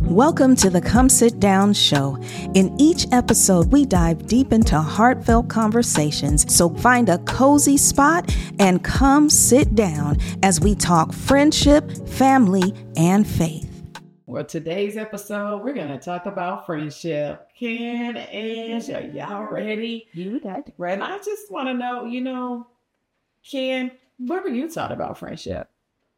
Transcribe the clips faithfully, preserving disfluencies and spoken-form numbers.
Welcome to the Come Sit Down Show. In each episode, we dive deep into heartfelt conversations. So find a cozy spot and come sit down as we talk friendship, family, and faith. Well, today's episode, we're going to talk about friendship. Ken, Ash, are y'all ready? You got it. Ready? I just want to know, you know, Ken, where were you taught about friendship?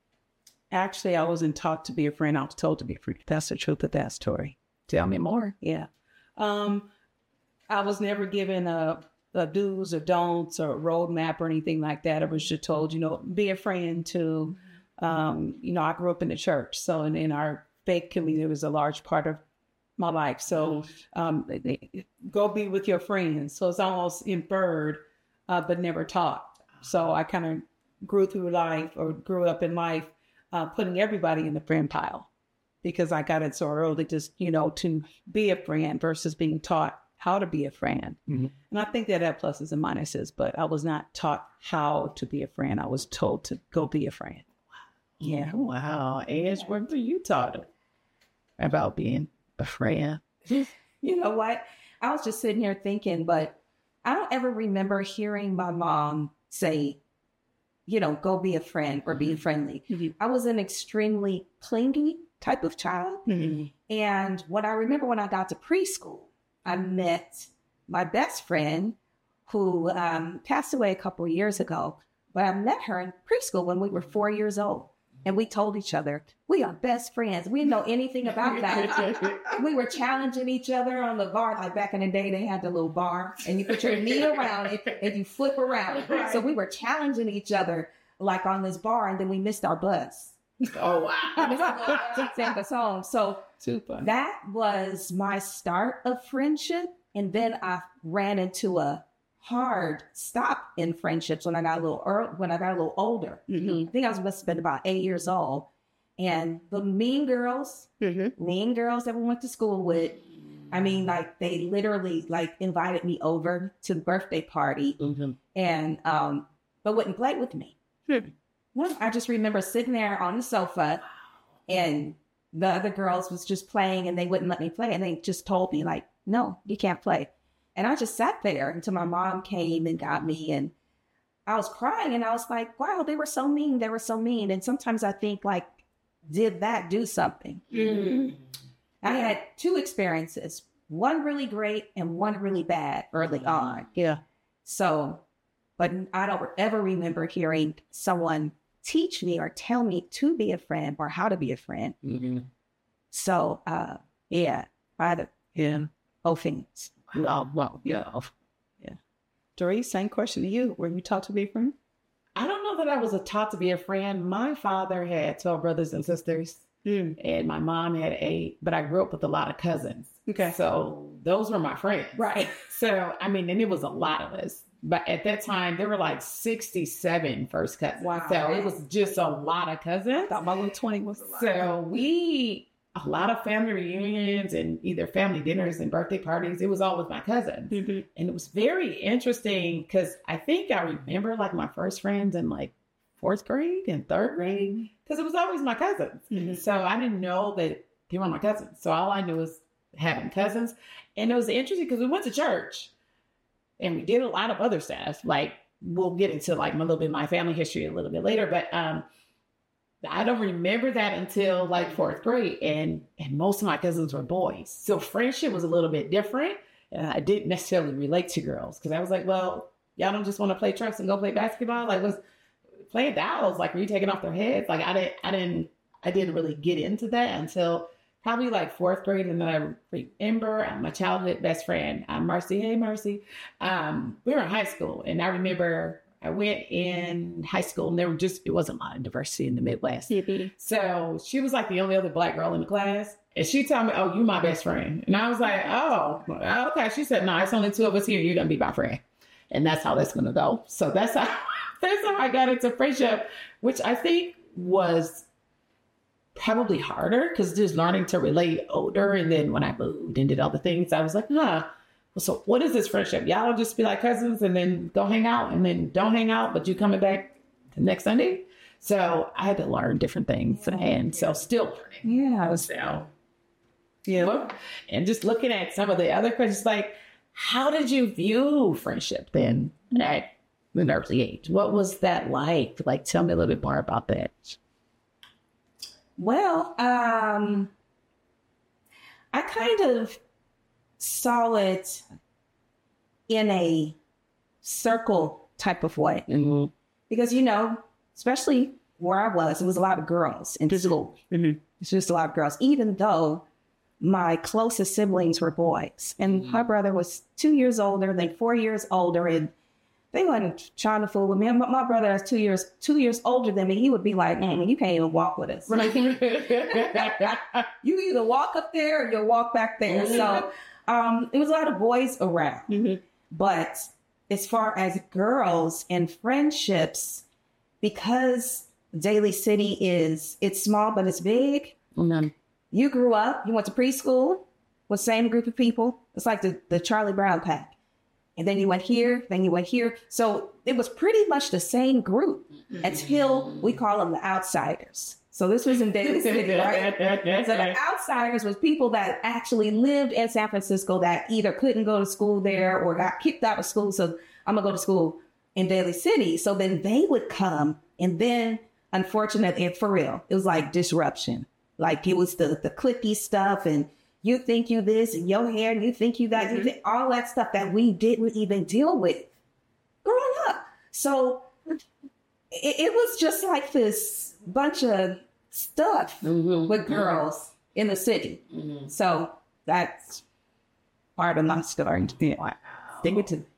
Actually, I wasn't taught to be a friend. I was told to be a friend. That's the truth of that story. Tell me more. Yeah. Um, I was never given a, a do's or don'ts or a roadmap or anything like that. I was just told, you know, be a friend to, um, you know, I grew up in the church. So in, in our faith community, it was a large part of my life. So um, go be with your friends. So it's almost inferred, uh, but never taught. So I kind of grew through life or grew up in life Uh, putting everybody in the friend pile because I got it so early, just, you know, to be a friend versus being taught how to be a friend. Mm-hmm. And I think that had pluses and minuses, but I was not taught how to be a friend. I was told to go be a friend. Wow. Yeah. Wow. Ash, what were you taught about being a friend? You know what? I was just sitting here thinking, but I don't ever remember hearing my mom say, you know, go be a friend or be friendly. Mm-hmm. I was an extremely clingy type of child. Mm-hmm. And what I remember when I got to preschool, I met my best friend who um, passed away a couple of years ago. But I met her in preschool when we were four years old. And we told each other, we are best friends. We didn't know anything about that. We were challenging each other on the bar. Like back in the day, they had the little bar and you put your knee around it and you flip around. Right. So we were challenging each other like on this bar, and then we missed our bus. Oh, wow. Sent us home. So Super. That was my start of friendship. And then I ran into a hard stop in friendships when I got a little early, when I got a little older. Mm-hmm. I think I was must have been about eight years old. And the mean girls, mm-hmm. mean girls that we went to school with, I mean, like they literally like invited me over to the birthday party mm-hmm. and, um, but wouldn't play with me. Hmm. Well, I just remember sitting there on the sofa and the other girls was just playing and they wouldn't let me play. And they just told me like, no, you can't play. And I just sat there until my mom came and got me, and I was crying and I was like, wow, they were so mean. They were so mean. And sometimes I think like, did that do something? Mm-hmm. I had two experiences, one really great and one really bad early on. Yeah. So, but I don't ever remember hearing someone teach me or tell me to be a friend or how to be a friend. Mm-hmm. So, uh, yeah, I had a, yeah, both things. Oh, well, yeah. Yeah. Dory, same question to you. Were you taught to be a friend? I don't know that I was taught to be a friend. My father had twelve brothers and sisters, mm. and my mom had eight, but I grew up with a lot of cousins. Okay. So those were my friends. Right. So, I mean, and it was a lot of us. But at that time, there were like sixty-seven first cousins. Wow. So it was just a lot of cousins. I thought my little twenty was a lot. So we... a lot of family reunions and either family dinners and birthday parties. It was all with my cousins. Mm-hmm. And it was very interesting because I think I remember like my first friends in like fourth grade and third grade because it was always my cousins. Mm-hmm. So I didn't know that they were my cousins. So all I knew was having cousins. And it was interesting because we went to church and we did a lot of other stuff. Like we'll get into like a little bit of my family history a little bit later, but um, I don't remember that until like fourth grade, and and most of my cousins were boys. So friendship was a little bit different. And I didn't necessarily relate to girls because I was like, well, y'all don't just want to play trucks and go play basketball. Like, was playing dolls? Like, were you taking off their heads? Like, I didn't, I didn't, I didn't really get into that until probably like fourth grade. And then I remember my childhood best friend, uh, Marcy. Hey, Marcy. Um, we were in high school, and I remember I went in high school and there were just, it wasn't a lot of diversity in the Midwest. Mm-hmm. So she was like the only other black girl in the class. And she told me, oh, you my best friend. And I was like, oh, okay. She said, no, it's only two of us here. You're going to be my friend. And that's how that's going to go. So that's how, that's how I got into friendship, which I think was probably harder because just learning to relate older. And then when I moved and did other things, I was like, huh. So what is this friendship? Y'all will just be like cousins and then go hang out and then don't hang out, but you coming back the next Sunday? So I had to learn different things. And so still learning. Yeah. So Yeah. And just looking at some of the other questions, like, how did you view friendship then at an early age? What was that like? Like, tell me a little bit more about that. Well, um, I kind of saw it in a circle type of way. Mm-hmm. Because, you know, especially where I was, it was a lot of girls in school. Mm-hmm. It's just a lot of girls, even though my closest siblings were boys. And Mm-hmm. my brother was two years older, then four years older. And they wasn't trying to fool with me. My, my brother is two years two years older than me. He would be like, mm, you can't even walk with us. You either walk up there or you'll walk back there. So um, it was a lot of boys around. Mm-hmm. But as far as girls and friendships, because Daly City is, it's small, but it's big. Mm-hmm. You grew up, you went to preschool with the same group of people. It's like the, the Charlie Brown pack. And then you went here, then you went here. So it was pretty much the same group until we call them the outsiders. So this was in Daly City, right? So the outsiders was people that actually lived in San Francisco that either couldn't go to school there or got kicked out of school. So I'm going to go to school in Daly City. So then they would come. And then, unfortunately, and for real, it was like disruption. Like it was the, the clicky stuff and you think you this and your hair, and you think you that, you think all that stuff that we didn't even deal with growing up. So it, it was just like this bunch of stuff Mm-hmm. with girls in the city. Mm-hmm. So that's part of my story. Yeah. Stick it to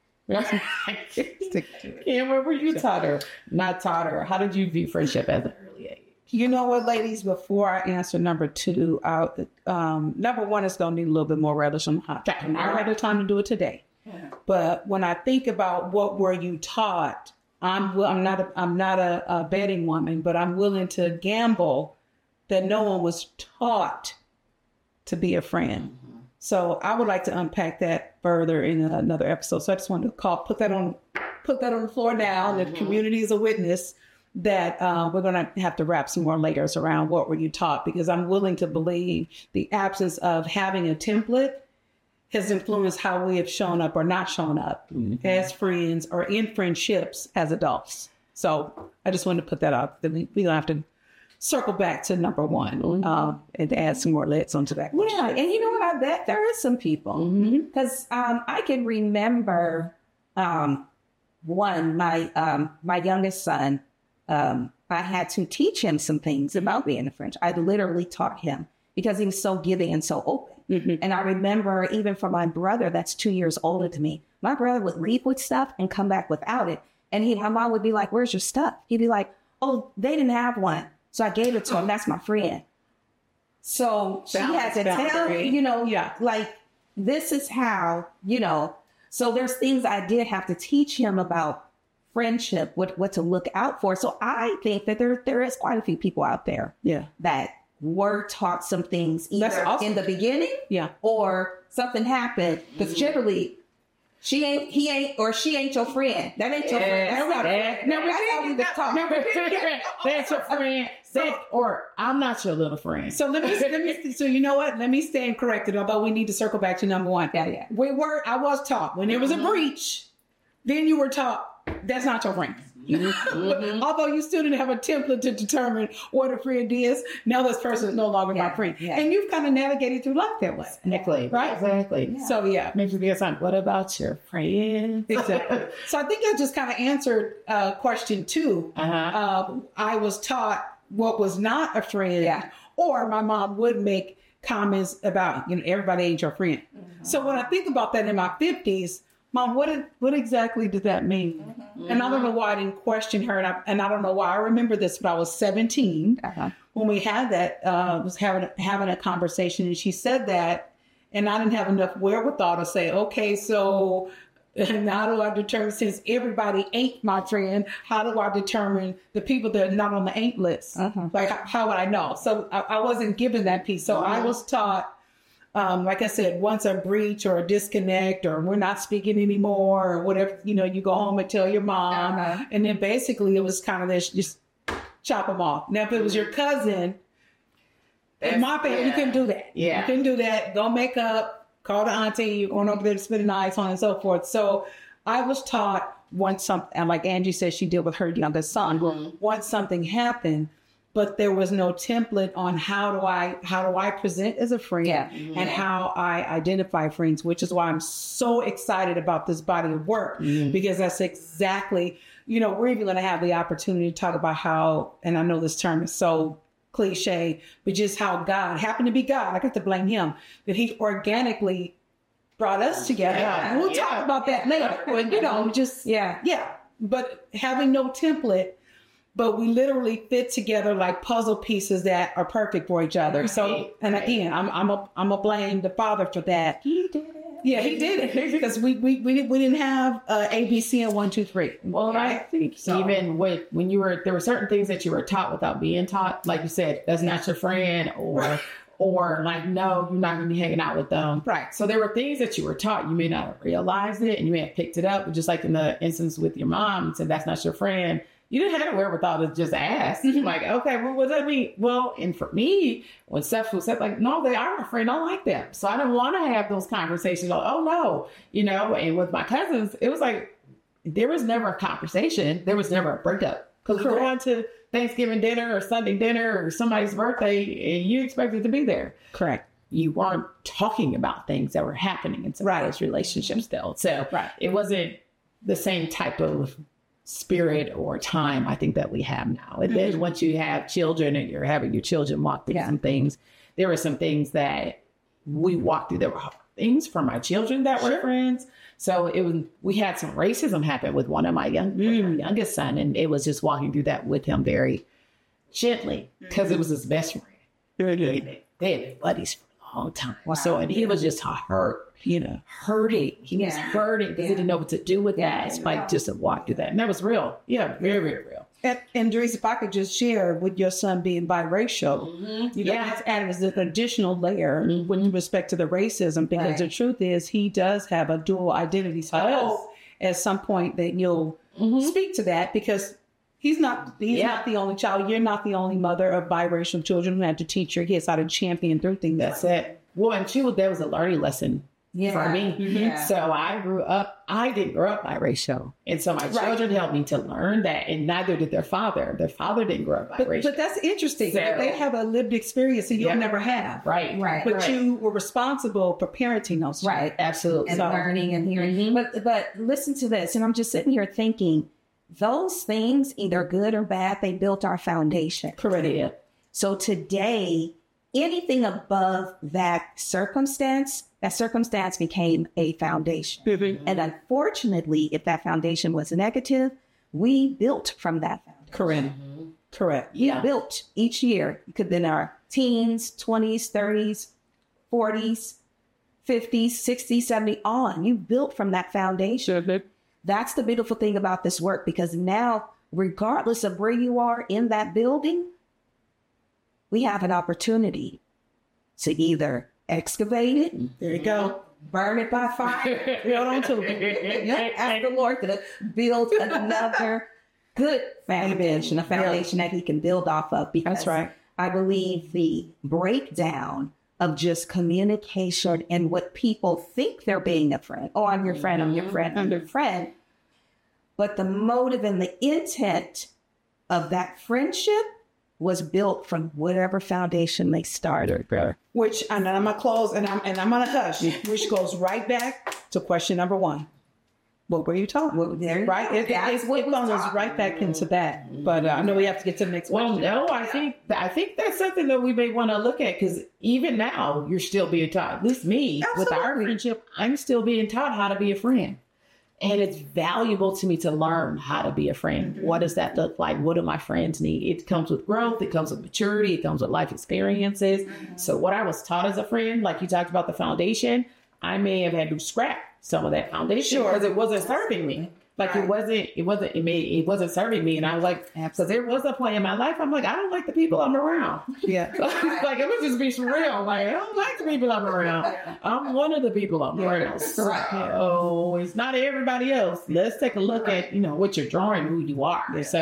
Kim, where were you taught her? Not taught her. How did you view friendship at an early age? You know what, ladies, before I answer number two, uh, um, number one is going to need a little bit more relish on hot. I don't have the time to do it today. Yeah. But when I think about what were you taught, I'm I'm not a, I'm not a, a betting woman, but I'm willing to gamble that no one was taught to be a friend. Mm-hmm. So I would like to unpack that further in another episode. So I just wanted to call, put that on, put that on the floor now. Mm-hmm. The community is a witness that uh, we're going to have to wrap some more layers around what were you taught, because I'm willing to believe the absence of having a template has influenced how we have shown up or not shown up mm-hmm. as friends or in friendships as adults. So I just wanted to put that out. We're going to have to circle back to number one mm-hmm. uh, and add some more lids onto that question. Yeah, and you know what? I bet there is some people because mm-hmm. um, I can remember um, one, my um, my youngest son. Um, I had to teach him some things about being a French. I literally taught him because he was so giving and so open. Mm-hmm. And I remember even for my brother, that's two years older than me, my brother would leave with stuff and come back without it. And he, my mom would be like, where's your stuff? He'd be like, oh, they didn't have one. So I gave it to him. That's my friend. So she had to tell, you know, yeah. like, this is how, you know, so there's things I did have to teach him about friendship, what what to look out for. So I think that there there is quite a few people out there yeah. that were taught some things either awesome. in the beginning yeah. or something happened. Because generally, she ain't, he ain't, or she ain't your friend. That ain't your Yes, friend. That's not that- no, that's how we was taught. That's your friend. That, or I'm not your little friend. So let me, let me, so you know what? Let me stand corrected, although we need to circle back to number one. Yeah, yeah. We were, I was taught when there was a breach, then you were taught that's not your friend. Mm-hmm. Although you still didn't have a template to determine what a friend is, now this person is no longer yeah, my friend. yeah. And you've kind of navigated through life that way. Exactly. Right? Exactly. Yeah. So yeah. Makes me feel something. What about your friends? Exactly. So I think I just kind of answered uh, question two. Uh-huh. Uh, I was taught what was not a friend, Yeah. or my mom would make comments about, you know, everybody ain't your friend. Mm-hmm. So when I think about that in my fifties, Mom, what did, what exactly does that mean? Mm-hmm. And I don't know why I didn't question her, and I, and I don't know why I remember this, but I was seventeen Uh-huh. when we had that, uh, was having having a conversation, and she said that, and I didn't have enough wherewithal to say, okay, so how do I determine, since everybody ain't my friend, how do I determine the people that are not on the ain't list? Uh-huh. Like, how, how would I know? So I, I wasn't given that piece. So uh-huh. I was taught, Um, like I said, once a breach or a disconnect or we're not speaking anymore or whatever, you know, you go home and tell your mom. Uh-huh. And then basically it was kind of this, just chop them off. Now, if it was your cousin, In my family, yeah. you couldn't do that. Yeah. You couldn't do that. Go make up, call the auntie, you're going over there to spend the night, so on and so forth. So I was taught once something, and like Angie said, she did with her youngest son, Mm-hmm. once something happened, but there was no template on how do I how do I present as a friend Yeah. and how I identify friends, which is why I'm so excited about this body of work, Mm-hmm. because that's exactly, you know, we're even going to have the opportunity to talk about how, and I know this term is so cliche, but just how God happened to be God. I got to blame him that he organically brought us together. Yeah. And we'll Yeah. talk about that later. But, you know, just, Yeah. yeah. But having no template, but we literally fit together like puzzle pieces that are perfect for each other. So, Right. and again, I'm I'm a I'm a blame the father for that. He did it. Yeah, he did it because we we we didn't we didn't have uh, A, B, C, and one, two, three. Well, I think So- even with when you were there were certain things that you were taught without being taught, like you said, that's not your friend, or or like no, you're not going to be hanging out with them. Right. So there were things that you were taught. You may not have realized it, and you may have picked it up. But just like in the instance with your mom, you said that's not your friend. You didn't have the wherewithal to just ask. Like, okay, well, what does that mean? Well, and for me, when stuff was said, like, no, they are my friend. I like them. So I didn't want to have those conversations. Like, oh, no. You know, and with my cousins, it was like, there was never a conversation. There was never a breakup. Because we go on to Thanksgiving dinner or Sunday dinner or somebody's birthday, and you expected to be there. Correct. You weren't talking about things that were happening in somebody's relationship still. So Right. it wasn't the same type of spirit or time I think that we have now. And then once you have children and you're having your children walk through Yeah. some things, there were some things that we walked through. There were things for my children that were friends. So it was, we had some racism happen with one of my young, with my youngest son, and it was just walking through that with him very gently because it was his best friend. They they had been buddies for a long time. So, and he was just hurt, you know, hurting. He was Yeah. hurting because he didn't know what to do with that. It's like just to walk through that. And that was real. Yeah, very, very real. And, and Dries, if I could just share with your son being biracial, you know, Yeah. that's added as an additional layer with respect to the racism, because Right. the truth is he does have a dual identity. So I hope at some point that you'll speak to that, because he's not he's Yeah. not the only child. You're not the only mother of biracial children who had to teach your kids how to champion through things. That's it. Well, and too, that was a learning lesson Yeah. for me. Yeah. So I grew up, I didn't grow up biracial. And so my children helped me to learn that, and neither did their father. Their father didn't grow up But, biracial. but that's interesting. So- they have a lived experience that you'll Yeah. never have. right. Right. But right. you were responsible for parenting those children. Right. Absolutely. And So- learning and hearing. But but listen to this, and I'm just sitting here thinking, those things, either good or bad, they built our foundation. Correct. Yeah. So today, anything above that circumstance, that circumstance became a foundation. And unfortunately, if that foundation was negative, we built from that foundation. Correct. Correct. We built each year. It could have been our teens, twenties, thirties, forties, fifties, sixties, seventies, on. You built from that foundation. That's the beautiful thing about this work, because now, regardless of where you are in that building, we have an opportunity to either excavate it, There you go. burn it by fire, Build on to it. yeah, ask the Lord to build another good foundation, a foundation that He can build off of. Because That's right. I believe the breakdown of just communication and what people think they're being a friend. Oh, I'm your friend, I'm your friend, I'm your friend. But the motive and the intent of that friendship was built from whatever foundation they started. Which, and I'm gonna close, and I'm and I'm gonna hush. Which goes right back to question number one. What were you taught? Well, there you Right? go. It, it, That's it, what it was goes taught. right back into that. But uh, I know we have to get to the next Well, question. no, I think I think that's something that we may want to look at, because even now you're still being taught. At least me, with our Absolutely. friendship, I'm still being taught how to be a friend, and it's valuable to me to learn how to be a friend. What does that look like? What do my friends need? It comes with growth. It comes with maturity. It comes with life experiences. So what I was taught as a friend, like you talked about the foundation, I may have had to scrap some of that foundation Sure. because it wasn't serving me. Like it wasn't, it wasn't, it made, it wasn't serving me. And I was like, so there was a point in my life, I'm like, I don't like the people I'm around. Yeah. Like, it was just be for real. Like, I don't like the people I'm around. I'm one of the people I'm around. So it's not everybody else. Let's take a look at, you know, what you're drawing, who you are. So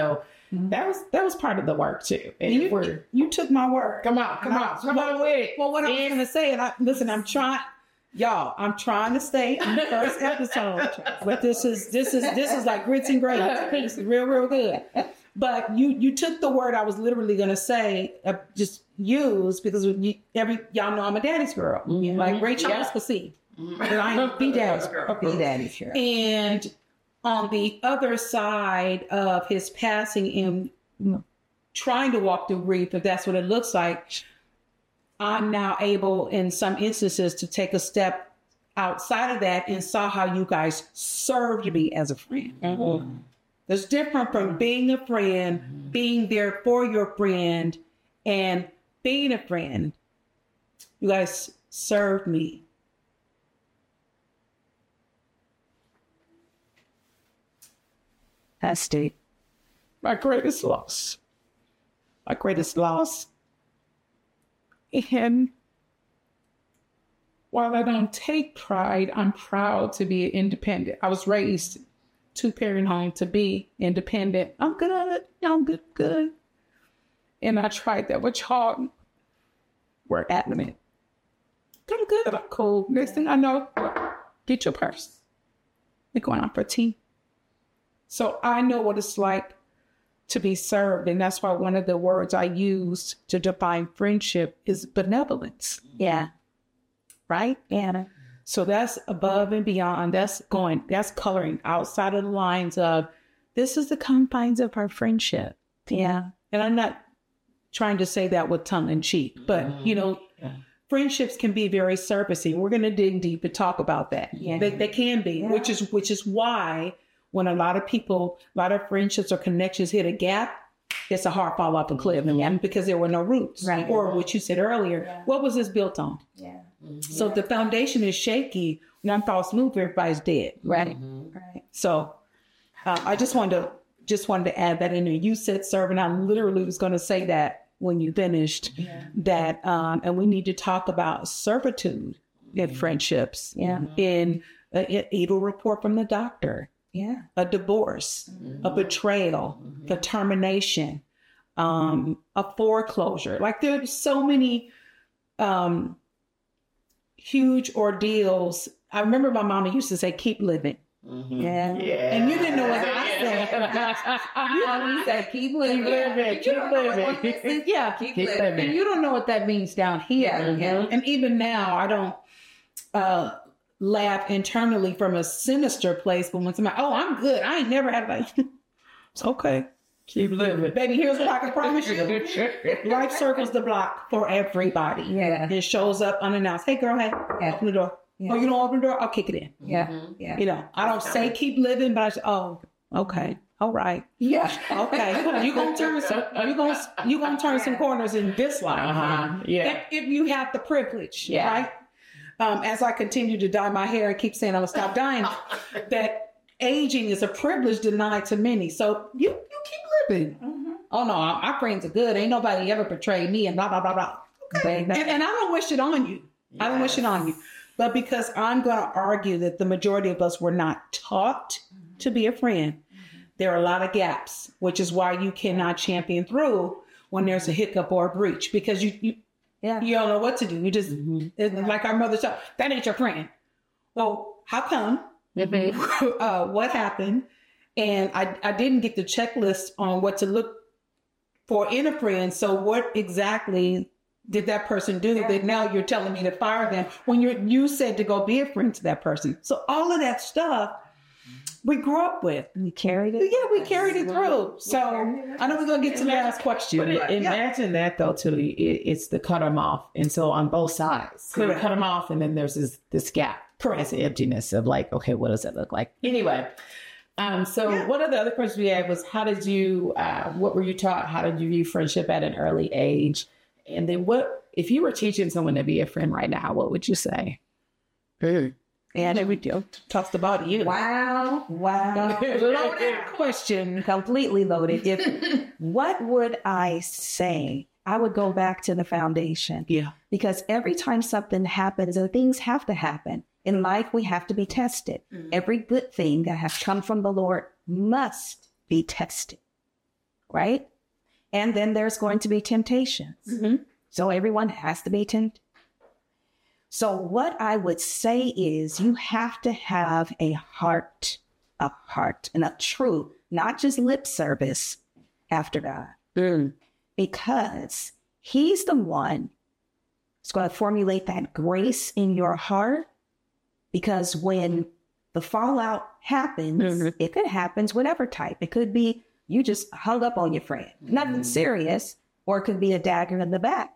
that was that was part of the work too. And You, we're, you, you took my word. come on, come on, come on with it. Well, what I was going to say, and I, listen, I'm trying, y'all, I'm trying to stay on the first episode, but this is, this is, this is like grits and gravy. This is real, real good. But you, you took the word I was literally going to say, uh, just use, because you, every, y'all know I'm a daddy's girl. Mm-hmm. Like Rachel Yeah. Esposito. But I am the daddy's girl. Be daddy's girl. And on the other side of his passing and you know, trying to walk through grief, if that's what it looks like, I'm now able in some instances to take a step outside of that and saw how you guys served me as a friend. Mm-hmm. It's different from being a friend, being there for your friend, and being a friend. You guys served me. That's deep. My greatest loss. My greatest loss. And while I don't take pride, I'm proud to be independent. I was raised two-parent home to be independent. I'm good. I'm good, good. And I tried that with y'all. We're adamant. I'm good. I'm cool. Next thing I know, get your purse. We're going out for tea. So I know what it's like to be served. And that's why one of the words I used to define friendship is benevolence. Yeah. Right? Yeah. So that's above and beyond. That's going, that's coloring outside of the lines of this is the confines of our friendship. Yeah. And I'm not trying to say that with tongue in cheek, but you know, Yeah. friendships can be very surfacey. We're going to dig deep and talk about that. Yeah. They, they can be, Yeah. which is, which is why when a lot of people, a lot of friendships or connections hit a gap, it's a hard fall off a cliff. Yeah. Because there were no roots. Right. Or what you said earlier, Yeah. what was this built on? Yeah. So if the foundation is shaky, when I'm false move, everybody's dead. Right. Mm-hmm. Right. So uh, I just wanted to just wanted to add that in there. You said servant. I literally was going to say that when you finished Yeah. that. Um, and we need to talk about servitude in friendships. Yeah. In an evil report from the doctor, Yeah. a divorce, a betrayal, the termination, um, a foreclosure. Like there's so many um, huge ordeals. I remember my mama used to say, keep living. Yeah. Yeah. And you didn't know what I said. You always say, keep living. living, You keep don't know what living. this is. Yeah, Keep keep living. living. and you don't know what that means down here. Yeah, yeah. And even now, I don't uh, laugh internally from a sinister place. But when somebody, oh, I'm good. I ain't never had like, it's okay. Keep living. Baby, here's what I can promise you. Life circles the block for everybody. Yeah. It shows up unannounced. Hey, girl, hey, Yeah. open the door. Yeah. Oh, you don't open the door? I'll kick it in. Yeah. Yeah. You know, I don't say keep living, but I say, oh, okay. All right. Yeah. Okay. You gonna turn some you gonna you gonna turn some corners in this life. Uh-huh. Yeah. If, if you have the privilege, Yeah. right? Um, as I continue to dye my hair and keep saying I'm gonna stop dyeing, that aging is a privilege denied to many. So you you keep living. Mhm. Oh no, our friends are good. Ain't nobody ever betrayed me and blah blah blah blah. Okay. And, and I don't wish it on you. I don't wish it on you. But because I'm going to argue that the majority of us were not taught to be a friend, there are a lot of gaps, which is why you cannot champion through when there's a hiccup or a breach, because you you, Yeah. you don't know what to do. You just, it's like our mother said, that ain't your friend. Well, how come? uh, what happened? And I, I didn't get the checklist on what to look for in a friend. So what exactly did that person do that now you're telling me to fire them when you you said to go be a friend to that person? So all of that stuff we grew up with. We carried it. Yeah, we carried it through. So I know we're going to get to the last question. But but yeah. imagine that though, too. It, it's the cut them off. And so on both sides, so you Correct. cut them off and then there's this, this gap. Correct. This emptiness of like, okay, what does it look like? Anyway. Um, so Yeah. one of the other questions we had was, how did you, uh, what were you taught? How did you view friendship at an early age? And then what, if you were teaching someone to be a friend right now, what would you say? And there we go. Talks about you. Wow. Wow. Loaded question. Completely loaded. If, what would I say? I would go back to the foundation. Yeah. Because every time something happens, and things have to happen in life, we have to be tested. Every good thing that has come from the Lord must be tested. right? And then there's going to be temptations. Mm-hmm. So everyone has to be tempted. So what I would say is you have to have a heart, a heart and a true, not just lip service after God. Mm. Because he's the one who's going to formulate that grace in your heart. Because when the fallout happens, Mm-hmm. if it happens, whatever type, it could be you just hung up on your friend, nothing Mm-hmm. serious, or it could be a dagger in the back.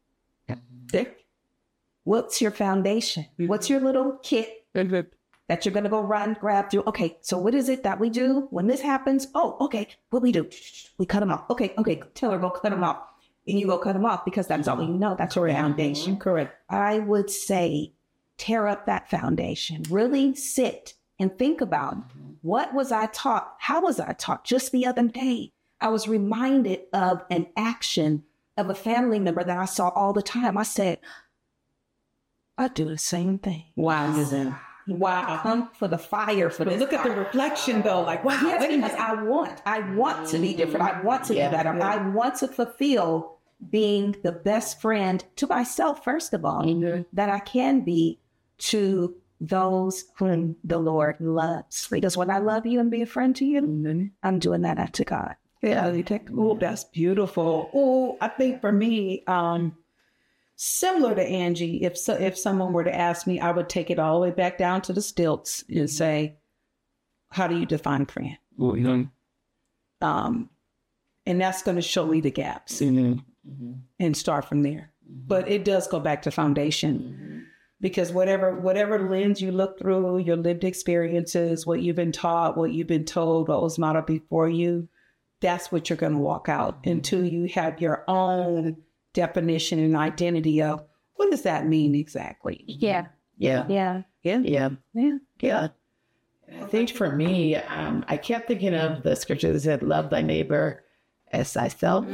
What's your foundation? Mm-hmm. What's your little kit Mm-hmm. that you're going to go run, grab through? Okay, so what is it that we do when this happens? Oh, okay, what we do? We cut them off. Okay, okay, tell her, go cut them off. And you go cut them off because that's all you know. That's your foundation. Correct. I would say tear up that foundation. Really sit and think about what was I taught? How was I taught? Just the other day, I was reminded of an action of a family member that I saw all the time. I said, I do the same thing. Wow. Wow. Come for the fire for But this. look at the reflection though, like, wow. Yes, wait a because minute. I want, I want to be different. I want to Yeah, be better. yeah. I want to fulfill being the best friend to myself, first of all, Mhm. that I can be to those whom the Lord loves. Because when I love you and be a friend to you, Mhm. I'm doing that unto God. Yeah, you take, oh, that's beautiful. Oh, I think for me, um, similar to Angie, if so, if someone were to ask me, I would take it all the way back down to the stilts and say, how do you define friend? Um, and that's going to show me the gaps and start from there. But it does go back to foundation because whatever whatever lens you look through, your lived experiences, what you've been taught, what you've been told, what was modeled before you, that's what you're going to walk out until you have your own definition and identity of what does that mean exactly? Yeah. Yeah. Yeah. Yeah. Yeah. Yeah. Yeah. I think for me, um, I kept thinking of the scripture that said, love thy neighbor as thyself.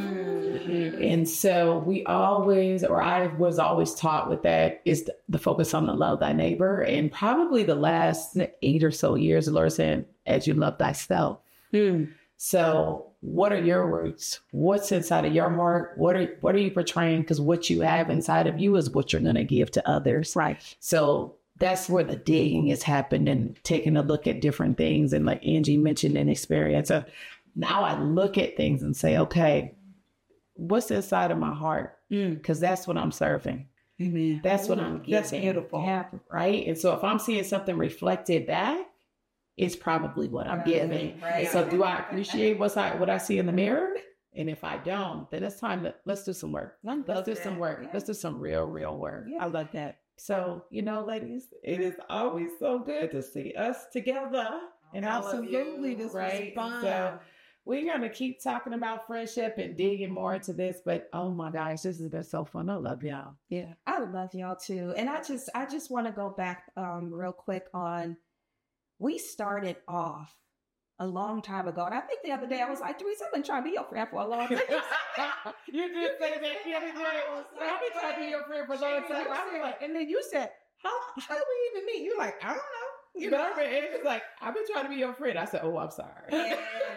And so we always, or I was always taught with that, is the, the focus on the love thy neighbor. And probably the last eight or so years, the Lord said, as you love thyself. Mm. So what are your roots? What's inside of your heart? What are what are you portraying? Because what you have inside of you is what you're going to give to others. Right. So that's where the digging has happened and taking a look at different things. And like Angie mentioned an experience. So now I look at things and say, okay, what's inside of my heart? Mm. Because that's what I'm serving. Amen. That's what I'm giving. That's beautiful. Yeah. Right. And so if I'm seeing something reflected back, it's probably what I'm giving. Right. So do I appreciate what's I, what I see in the mirror? And if I don't, then it's time to, let's do some work. I Let's love do that. some work. Yeah. Let's do some real, real work. I love that. So, you know, ladies, it is always so good to see us together. And all of you, Absolutely. This was right? fun. So we're going to keep talking about friendship and digging more into this. But oh my gosh, this has been so fun. I love y'all. Yeah. I love y'all too. And I just I just want to go back um real quick on we started off a long time ago. And I think the other day I was like, Teresa, I've been trying to be your friend for a long time. You did say that the other day. I've been trying to be your friend for a long time. I was like, And then you said, how, how do we even meet? You're like, I don't know. you know, and it's like, I've been trying to be your friend. I said, oh, I'm sorry.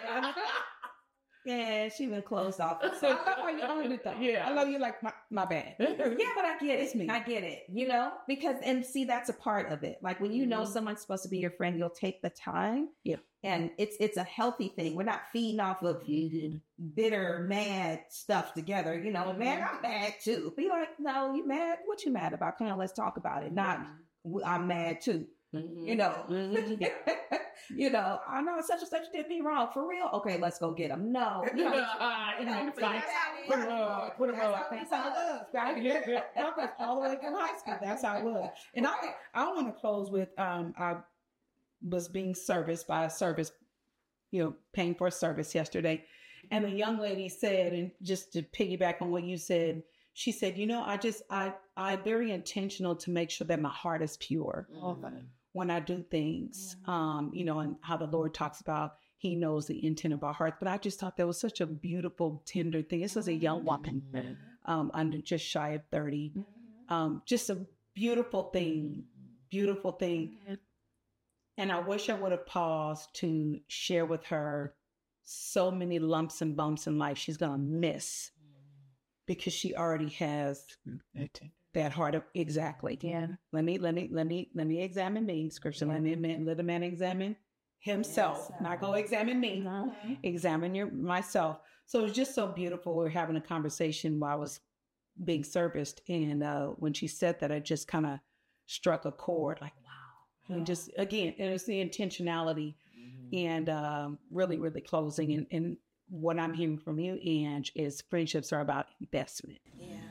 Yeah, she been closed off. So I love how you owned it though. Yeah. I love you like my, my bad. Yeah, but I get it. It's me. I get it. You know, because and see, that's a part of it. Like when you know Mhm. someone's supposed to be your friend, you'll take the time. Yeah. And it's it's a healthy thing. We're not feeding off of bitter, mad stuff together. You know, man, I'm mad too. Be like, no, you mad? What you mad about? Come on, let's talk about it. Not I'm mad too. You know, Mhm. you know, I know such and such did me wrong for real. Okay, let's go get him. No, you know, You know, it's like, Put him on, put him on. That's how it was, right? All the way from high school. That's how it was. And I, I want to close with, um, I was being serviced by a service, you know, paying for a service yesterday. And the young lady said, and just to piggyback on what you said, she said, you know, I just, I, I'm very intentional to make sure that my heart is pure when I do things, um, you know, and how the Lord talks about he knows the intent of our hearts. But I just thought that was such a beautiful, tender thing. This was a young woman, um, under just shy of thirty. Um, just a beautiful thing, beautiful thing. And I wish I would have paused to share with her so many lumps and bumps in life she's going to miss because she already has that heart of, exactly. Yeah. Let me, let me, let me, let me examine me, scripture. Let me, let the man examine himself, yes. Not go examine me, mm-hmm. Examine your myself. So it was just so beautiful. We were having a conversation while I was being serviced. And uh, when she said that, I just kind of struck a chord like, wow. And just, again, it was the intentionality mm-hmm. and um, really, really closing. And, and what I'm hearing from you, Ange, is friendships are about investment. Yeah.